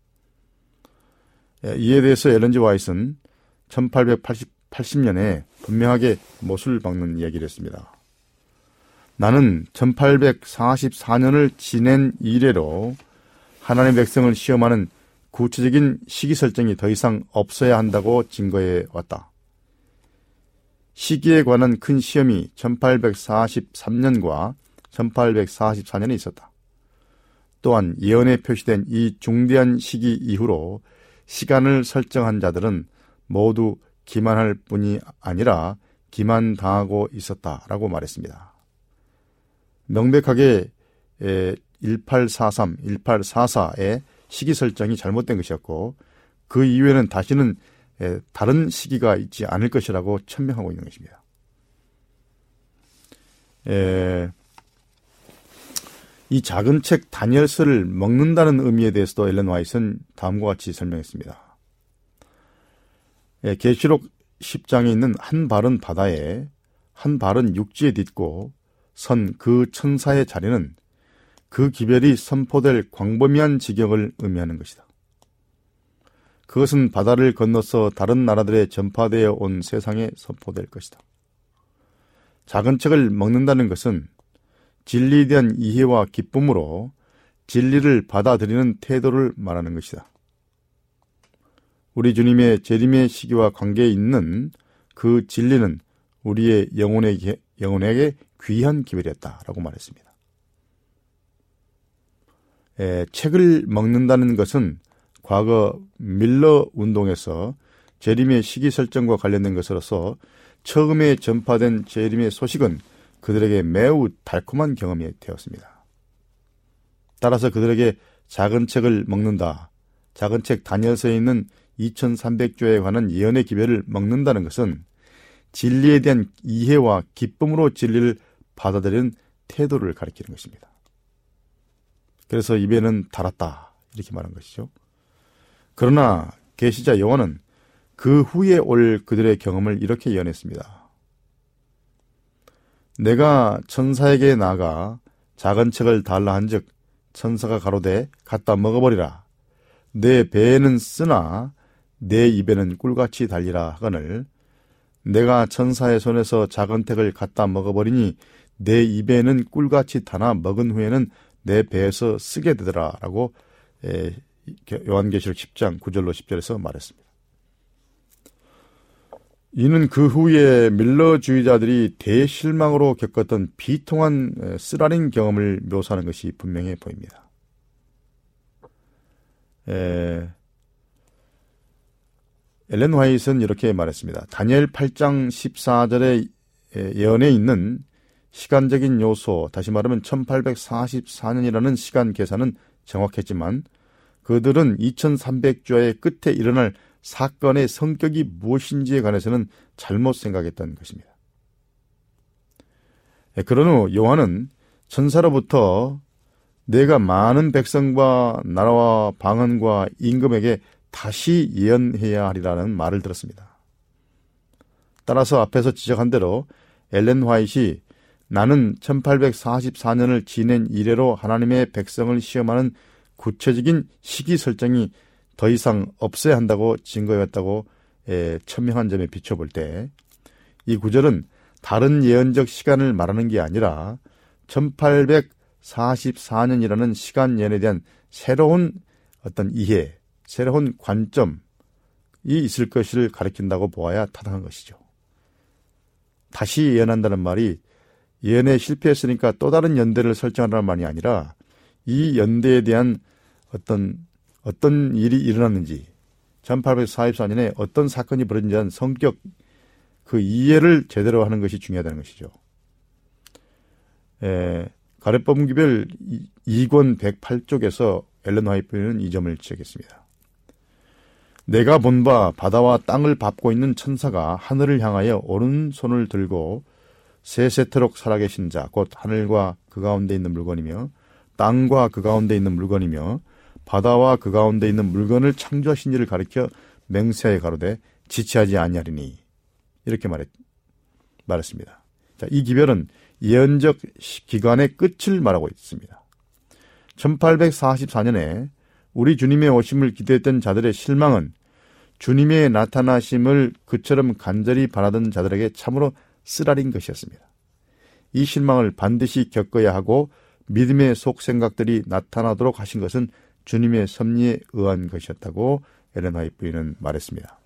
이에 대해서 엘렌 지 화이트는 천팔백팔십 년에 분명하게 못을 박는 이야기를 했습니다. 나는 천팔백사십사 년을 지낸 이래로 하나님의 백성을 시험하는 구체적인 시기 설정이 더 이상 없어야 한다고 증거해 왔다. 시기에 관한 큰 시험이 천팔백사십삼 년과 천팔백사십사 년에 있었다. 또한 예언에 표시된 이 중대한 시기 이후로 시간을 설정한 자들은 모두 기만할 뿐이 아니라 기만당하고 있었다라고 말했습니다. 명백하게 일팔사삼, 일팔사사의 시기 설정이 잘못된 것이었고 그 이후에는 다시는 다른 시기가 있지 않을 것이라고 천명하고 있는 것입니다. 에, 이 작은 책 다니엘서를 먹는다는 의미에 대해서도 엘렌 화이트는 다음과 같이 설명했습니다. 에, 계시록 십 장에 있는 한 발은 바다에 한 발은 육지에 딛고 선 그 천사의 자리는 그 기별이 선포될 광범위한 지경을 의미하는 것이다. 그것은 바다를 건너서 다른 나라들에 전파되어 온 세상에 선포될 것이다. 작은 책을 먹는다는 것은 진리에 대한 이해와 기쁨으로 진리를 받아들이는 태도를 말하는 것이다. 우리 주님의 재림의 시기와 관계에 있는 그 진리는 우리의 영혼에게, 영혼에게 귀한 기별이었다라고 말했습니다. 에, 책을 먹는다는 것은 과거 밀러 운동에서 재림의 시기 설정과 관련된 것으로서 처음에 전파된 재림의 소식은 그들에게 매우 달콤한 경험이 되었습니다. 따라서 그들에게 작은 책을 먹는다, 작은 책 다니엘서에 있는 이천삼백 조에 관한 예언의 기별을 먹는다는 것은 진리에 대한 이해와 기쁨으로 진리를 받아들이는 태도를 가리키는 것입니다. 그래서 입에는 달았다 이렇게 말한 것이죠. 그러나 계시자 요한은 그 후에 올 그들의 경험을 이렇게 예언했습니다. 내가 천사에게 나아가 작은 책을 달라 한즉 천사가 가로되 갖다 먹어버리라. 내 배에는 쓰나 내 입에는 꿀같이 달리라 하거늘 내가 천사의 손에서 작은 책을 갖다 먹어버리니 내 입에는 꿀같이 타나 먹은 후에는 내 배에서 쓰게 되더라 라고 요한계시록 십 장 구 절로 십 절에서 말했습니다. 이는 그 후에 밀러주의자들이 대실망으로 겪었던 비통한 쓰라린 경험을 묘사하는 것이 분명해 보입니다. 에, 엘렌 화이트는 이렇게 말했습니다. 다니엘 팔 장 십사 절의 예언에 있는 시간적인 요소, 다시 말하면 천팔백사십사 년이라는 시간 계산은 정확했지만 그들은 이천삼백 조의 끝에 일어날 사건의 성격이 무엇인지에 관해서는 잘못 생각했던 것입니다. 그런 후 요한은 천사로부터 내가 많은 백성과 나라와 방언과 임금에게 다시 예언해야 하리라는 말을 들었습니다. 따라서 앞에서 지적한 대로 엘렌 화이트이 나는 천팔백사십사 년을 지낸 이래로 하나님의 백성을 시험하는 구체적인 시기 설정이 더 이상 없어야 한다고 증거해왔다고 천명한 점에 비춰볼 때 이 구절은 다른 예언적 시간을 말하는 게 아니라 천팔백사십사 년이라는 시간 예언에 대한 새로운 어떤 이해, 새로운 관점이 있을 것을 가리킨다고 보아야 타당한 것이죠. 다시 예언한다는 말이 예언에 실패했으니까 또 다른 연대를 설정하라는 말이 아니라 이 연대에 대한 어떤 어떤 일이 일어났는지 천팔백사십사 년에 어떤 사건이 벌어진지 한 성격 그 이해를 제대로 하는 것이 중요하다는 것이죠. 에, 가래법문기별 이 권 백팔 쪽에서 엘렌 화이트는 이 점을 지적했습니다. 내가 본 바 바다와 땅을 밟고 있는 천사가 하늘을 향하여 오른손을 들고 세세토록 살아계신 자, 곧 하늘과 그 가운데 있는 물건이며 땅과 그 가운데 있는 물건이며 바다와 그 가운데 있는 물건을 창조하신 이를 가리켜 맹세하여 가로되 지체하지 아니하리니 이렇게 말했, 말했습니다. 자, 이 기별은 예언적 기간의 끝을 말하고 있습니다. 천팔백사십사 년에 우리 주님의 오심을 기대했던 자들의 실망은 주님의 나타나심을 그처럼 간절히 바라던 자들에게 참으로 쓰라린 것이었습니다. 이 실망을 반드시 겪어야 하고 믿음의 속생각들이 나타나도록 하신 것은 주님의 섭리에 의한 것이었다고 엘렌 화이트 부인은 말했습니다.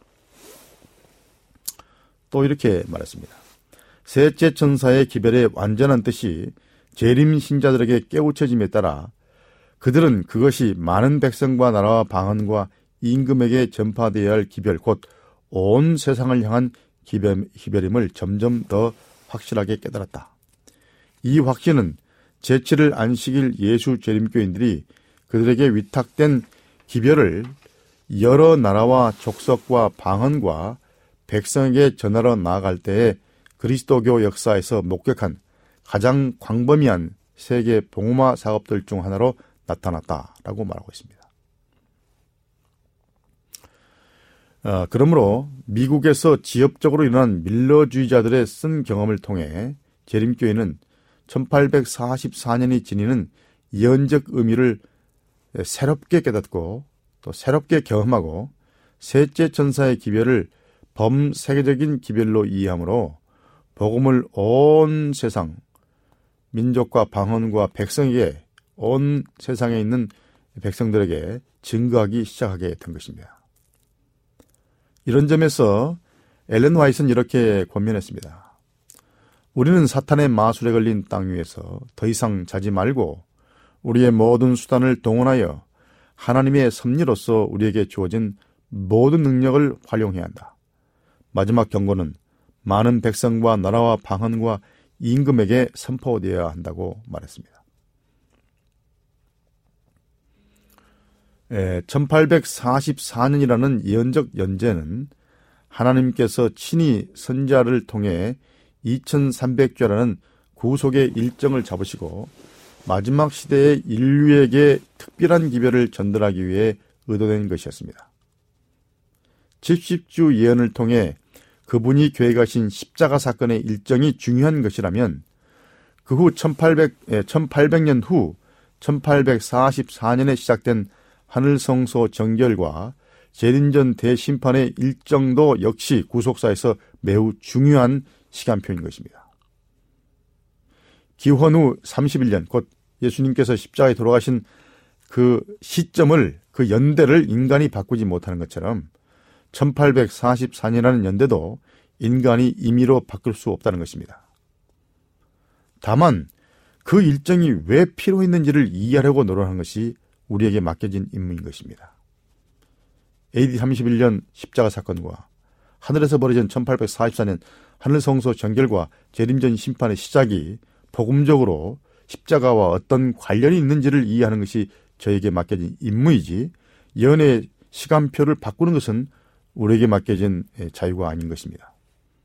또 이렇게 말했습니다. 셋째 천사의 기별의 완전한 뜻이 재림 신자들에게 깨우쳐짐에 따라 그들은 그것이 많은 백성과 나라와 방언과 임금에게 전파되어야 할 기별, 곧 온 세상을 향한 기별, 기별임을 점점 더 확실하게 깨달았다. 이 확신은 제칠일 안식일 예수 재림교인들이 그들에게 위탁된 기별을 여러 나라와 족속과 방언과 백성에게 전하러 나아갈 때에 그리스도교 역사에서 목격한 가장 광범위한 세계 복음화 작업들 중 하나로 나타났다라고 말하고 있습니다. 어, 그러므로 미국에서 지역적으로 일어난 밀러주의자들의 쓴 경험을 통해 재림교회는 천팔백사십사 년이 지니는 예언적 의미를 새롭게 깨닫고 또 새롭게 경험하고 셋째 천사의 기별을 범세계적인 기별로 이해하므로 복음을 온 세상 민족과 방언과 백성에게 온 세상에 있는 백성들에게 증거하기 시작하게 된 것입니다. 이런 점에서 엘렌 화이트는 이렇게 권면했습니다. 우리는 사탄의 마술에 걸린 땅 위에서 더 이상 자지 말고 우리의 모든 수단을 동원하여 하나님의 섭리로서 우리에게 주어진 모든 능력을 활용해야 한다. 마지막 경고는 많은 백성과 나라와 방언과 임금에게 선포되어야 한다고 말했습니다. 천팔백사십사 년이라는 예언적 연재는 하나님께서 친히 선지자를 통해 이천삼백 주라는 구속의 일정을 잡으시고 마지막 시대의 인류에게 특별한 기별을 전달하기 위해 의도된 것이었습니다. 칠십 주 예언을 통해 그분이 계획하신 십자가 사건의 일정이 중요한 것이라면 그 후 천팔백, 천팔백 년 후 천팔백사십사 년에 시작된 하늘성소 정결과 재림전 대심판의 일정도 역시 구속사에서 매우 중요한 시간표인 것입니다. 기원 후 삼십일 년, 곧 예수님께서 십자가에 돌아가신 그 시점을, 그 연대를 인간이 바꾸지 못하는 것처럼 천팔백사십사 년이라는 연대도 인간이 임의로 바꿀 수 없다는 것입니다. 다만 그 일정이 왜 필요했는지를 이해하려고 노력하는 것이 우리에게 맡겨진 임무인 것입니다. 에이디 삼십일 년 십자가 사건과 하늘에서 벌어진 천팔백사십사 년 하늘성소 정결과 재림전 심판의 시작이 복음적으로 십자가와 어떤 관련이 있는지를 이해하는 것이 저에게 맡겨진 임무이지 예언의 시간표를 바꾸는 것은 우리에게 맡겨진 자유가 아닌 것입니다.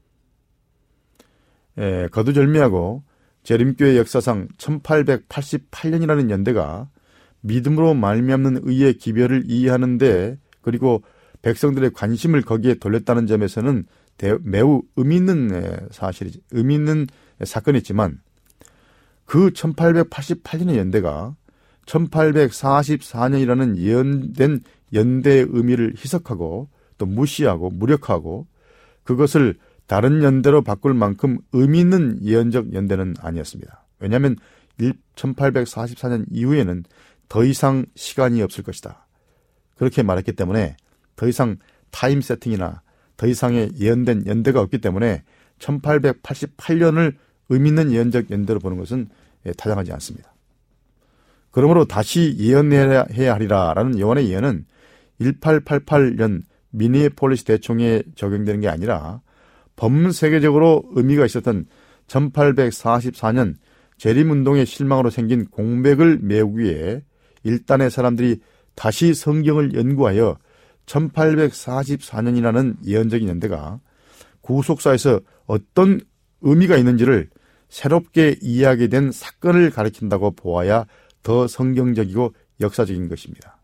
에, 거두절미하고 재림교회 역사상 천팔백팔십팔 년이라는 연대가 믿음으로 말미암는 의의 기별을 이해하는데 그리고 백성들의 관심을 거기에 돌렸다는 점에서는 대, 매우 의미 있는 사실이지, 의미 있는 사건이지만 그 천팔백팔십팔 년의 연대가 천팔백사십사 년이라는 예언된 연대의 의미를 희석하고 또 무시하고 무력화하고 그것을 다른 연대로 바꿀 만큼 의미 있는 예언적 연대는 아니었습니다. 왜냐하면 천팔백사십사 년 이후에는 더 이상 시간이 없을 것이다. 그렇게 말했기 때문에 더 이상 타임 세팅이나 더 이상의 예언된 연대가 없기 때문에 천팔백팔십팔 년을 의미 있는 예언적 연대로 보는 것은 타당하지 않습니다. 그러므로 다시 예언해야 하리라라는 요한의 예언은 천팔백팔십팔 년 미니애폴리스 대총회에 적용되는 게 아니라 범세계적으로 의미가 있었던 천팔백사십사 년 재림운동의 실망으로 생긴 공백을 메우기 위해 일단의 사람들이 다시 성경을 연구하여 천팔백사십사 년이라는 예언적인 연대가 구속사에서 어떤 의미가 있는지를 새롭게 이해하게 된 사건을 가리킨다고 보아야 더 성경적이고 역사적인 것입니다.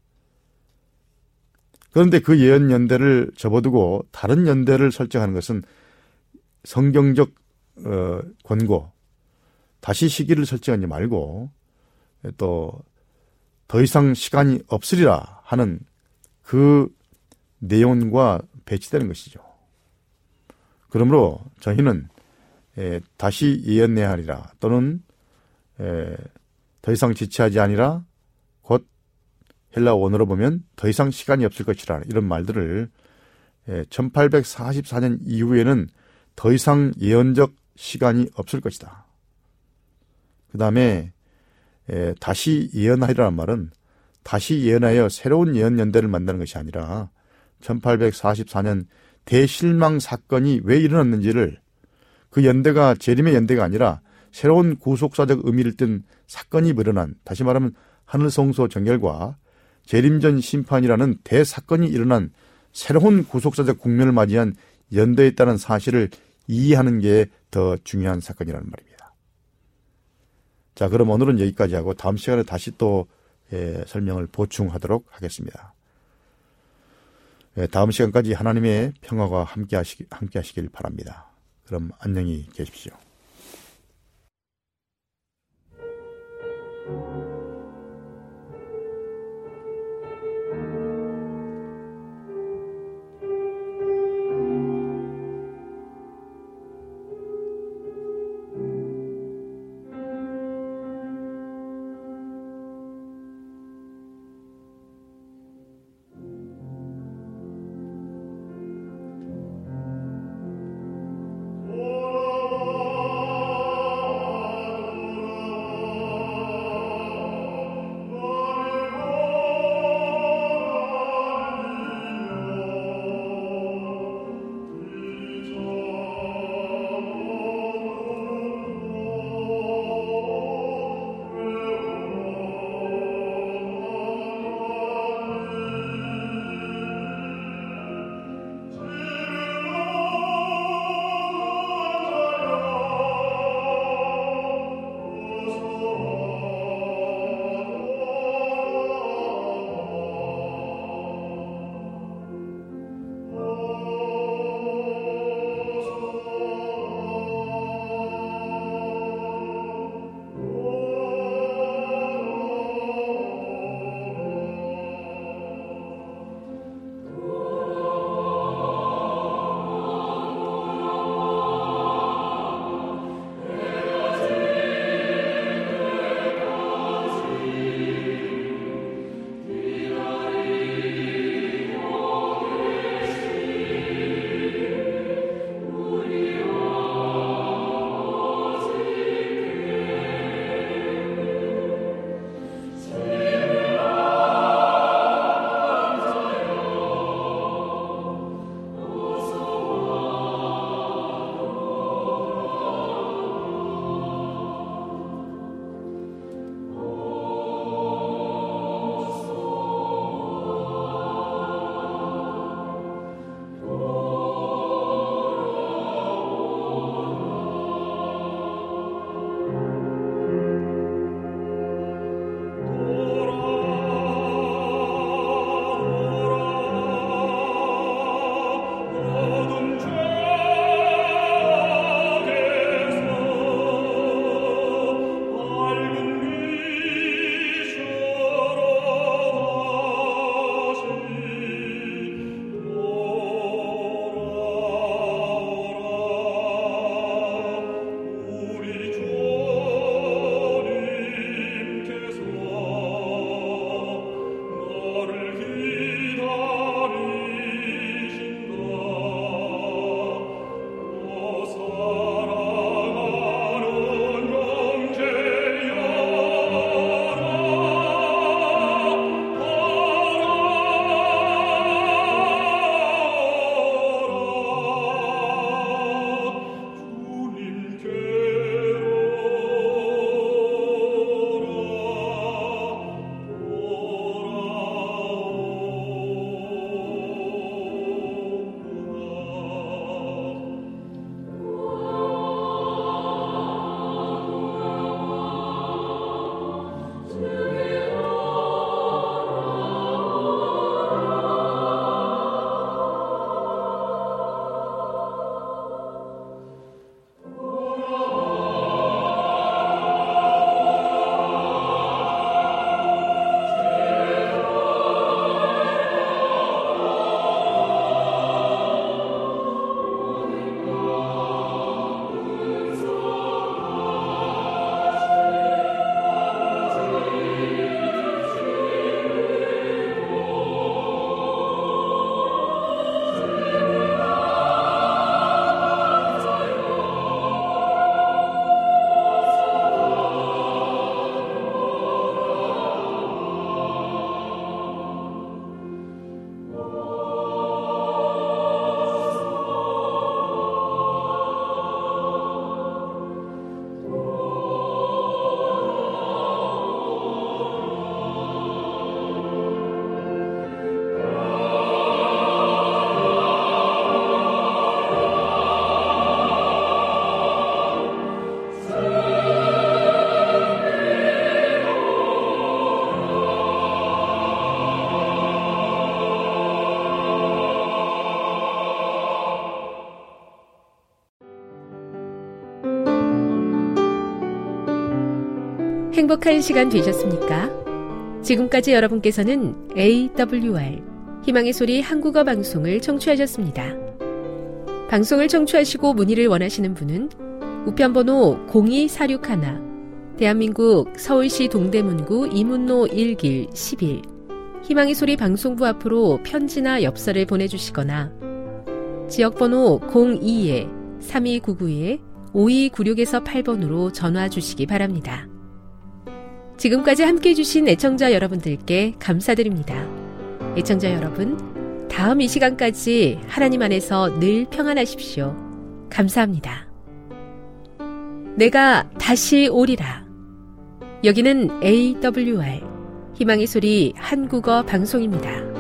그런데 그 예언 연대를 접어두고 다른 연대를 설정하는 것은 성경적 어, 권고, 다시 시기를 설정하지 말고 또 더 이상 시간이 없으리라 하는 그 내용과 배치되는 것이죠. 그러므로 저희는 에, 다시 예언해야 하리라 또는 에, 더 이상 지체하지 아니라 곧 헬라 원어로 보면 더 이상 시간이 없을 것이라 이런 말들을 에, 천팔백사십사 년 이후에는 더 이상 예언적 시간이 없을 것이다. 그 다음에 다시 예언하리라는 말은 다시 예언하여 새로운 예언 연대를 만드는 것이 아니라 천팔백사십사 년 대실망 사건이 왜 일어났는지를 그 연대가 재림의 연대가 아니라 새로운 구속사적 의미를 띤 사건이 일어난, 다시 말하면 하늘성소 정결과 재림전 심판이라는 대사건이 일어난 새로운 구속사적 국면을 맞이한 연대에 있다는 사실을 이해하는 게 더 중요한 사건이라는 말입니다. 자, 그럼 오늘은 여기까지 하고 다음 시간에 다시 또 예, 설명을 보충하도록 하겠습니다. 예, 다음 시간까지 하나님의 평화가 함께 하시, 함께 하시길 바랍니다. 그럼 안녕히 계십시오. Oh 행복한 시간 되셨습니까? 지금까지 여러분께서는 에이더블유알 희망의 소리 한국어 방송을 청취하셨습니다. 방송을 청취하시고 문의를 원하시는 분은 우편번호 공이사육일 대한민국 서울시 동대문구 이문로 일 길 십일 희망의 소리 방송부 앞으로 편지나 엽서를 보내주시거나 지역번호 공이 삼이구구 오이구육에서 팔 번으로 전화 주시기 바랍니다. 지금까지 함께해 주신 애청자 여러분들께 감사드립니다. 애청자 여러분, 다음 이 시간까지 하나님 안에서 늘 평안하십시오. 감사합니다. 내가 다시 오리라. 여기는 에이더블유알 희망의 소리 한국어 방송입니다.